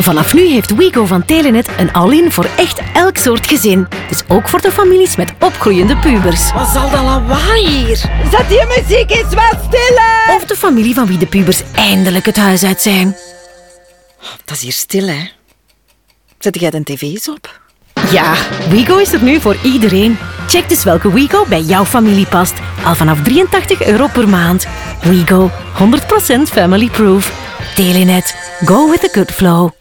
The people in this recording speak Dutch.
Vanaf nu heeft Wigo van Telenet een all-in voor echt elk soort gezin. Dus ook voor de families met opgroeiende pubers. Wat zal dat lawaai hier? Zet die muziek eens wat stiller! Of de familie van wie de pubers eindelijk het huis uit zijn. Dat is hier stil, hè. Zet jij de tv's op? Ja, Wigo is er nu voor iedereen. Check dus welke Wigo bij jouw familie past. Al vanaf €83 per maand. Wigo, 100% family proof. Telenet, go with the good flow.